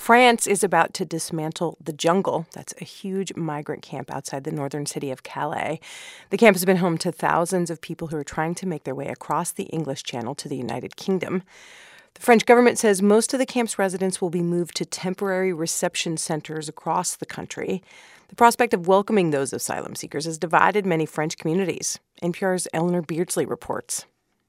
France is about to dismantle the Jungle. That's a huge migrant camp outside the northern city of Calais. The camp has been home to thousands of people who are trying to make their way across the English Channel to the United Kingdom. The French government says most of the camp's residents will be moved to temporary reception centers across the country. The prospect of welcoming those asylum seekers has divided many French communities. NPR's Eleanor Beardsley reports.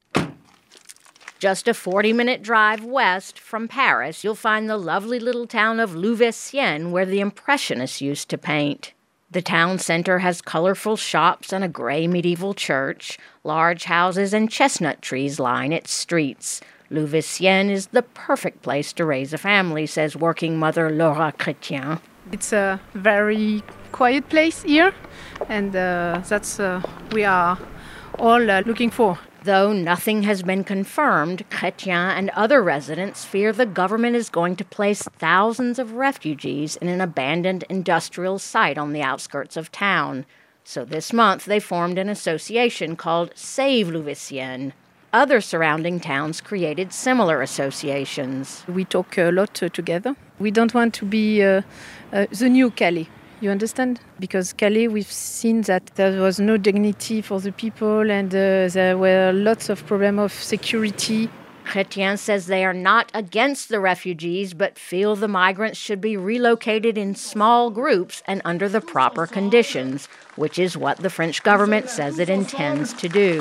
Just a 40-minute drive west from Paris, you'll find the lovely little town of Louveciennes, where the Impressionists used to paint. The town center has colorful shops and a gray medieval church. Large houses and chestnut trees line its streets. Louveciennes is the perfect place to raise a family, says working mother Laura Chrétien. It's a very quiet place here, and that's we are all looking for. Though nothing has been confirmed, Chrétien and other residents fear the government is going to place thousands of refugees in an abandoned industrial site on the outskirts of town. So this month they formed an association called Save Louveciennes. Other surrounding towns created similar associations. We talk a lot together. We don't want to be the new Calais. You understand? Because Calais, we've seen that there was no dignity for the people and there were lots of problems of security. Chrétien says they are not against the refugees, but feel the migrants should be relocated in small groups and under the proper conditions, which is what the French government says it intends to do.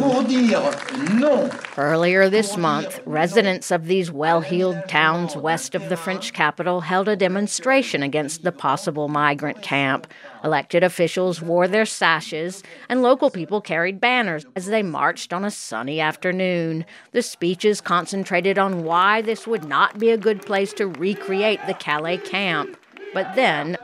Earlier this month, residents of these well-heeled towns west of the French capital held a demonstration against the possible migrant camp. Elected officials wore their sashes, and local people carried banners as they marched on a sunny afternoon. The speeches concentrated on why this would not be a good place to recreate the Calais camp. But then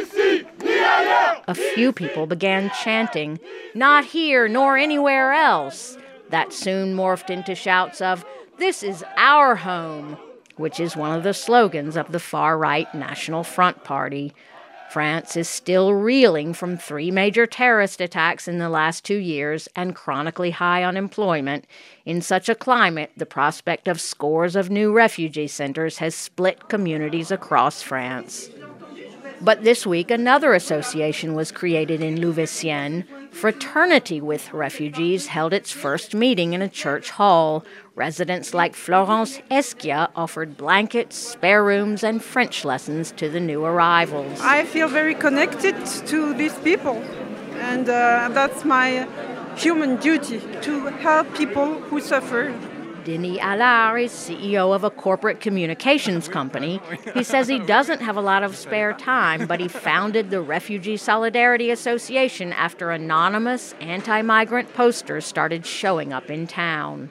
a few people began chanting, "Not here nor anywhere else." That soon morphed into shouts of, "This is our home," which is one of the slogans of the far-right National Front Party. France is still reeling from 3 major terrorist attacks in the last 2 years and chronically high unemployment. In such a climate, the prospect of scores of new refugee centers has split communities across France. But this week, another association was created in Louveciennes. Fraternity with Refugees held its first meeting in a church hall. Residents like Florence Esquia offered blankets, spare rooms, and French lessons to the new arrivals. I feel very connected to these people, and that's my human duty to help people who suffer. Denis Allard is CEO of a corporate communications company. He says he doesn't have a lot of spare time, but he founded the Refugee Solidarity Association after anonymous anti-migrant posters started showing up in town.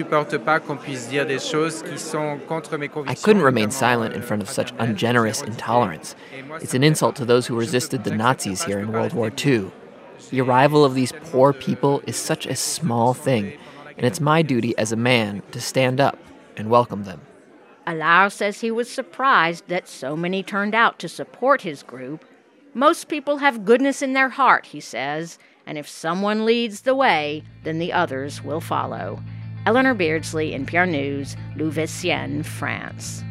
I couldn't remain silent in front of such ungenerous intolerance. It's an insult to those who resisted the Nazis here in World War II. The arrival of these poor people is such a small thing, and it's my duty as a man to stand up and welcome them. Allard says he was surprised that so many turned out to support his group. Most people have goodness in their heart, he says, and if someone leads the way, then the others will follow. Eleanor Beardsley, NPR News, Louveciennes, France.